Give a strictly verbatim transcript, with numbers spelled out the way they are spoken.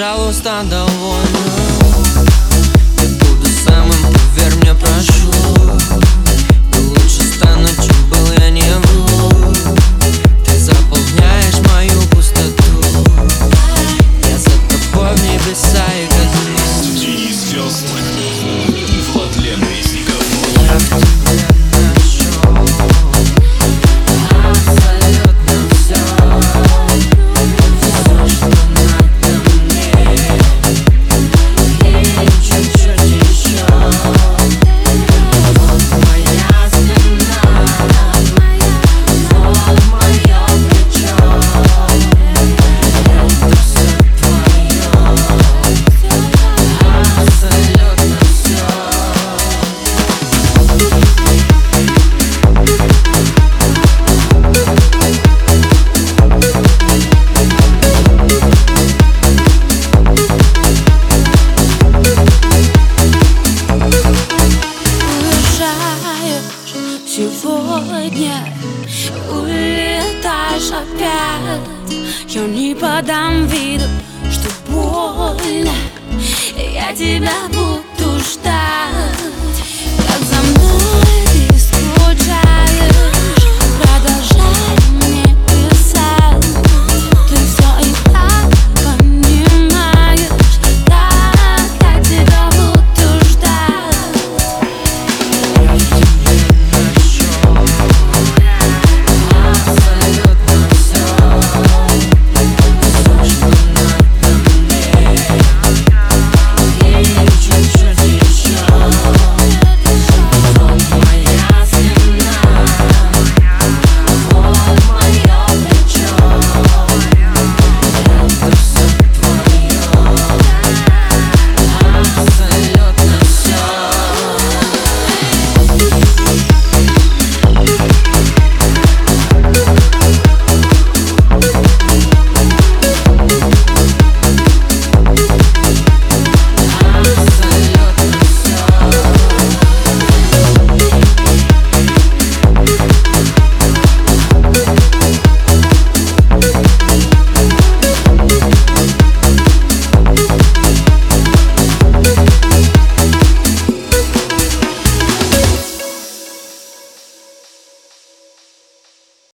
пожалуйста, довольна. Я буду самым, поверь мне, прошу. И лучше стану, чем был, я не вру. Ты заполняешь мою пустоту. Я за тобой в небеса и катаюсь. Денис Звездных и Владлен Резников. Я в тебе нашел абсолютно все. Все, что надо мне, и чуть-чуть еще. Вот моя спина, вот мое плечо. Это все твое, абсолютно все. Уезжаешь сегодня, улетаешь опять. Я не подам виду, что больно. Я тебя буду ждать.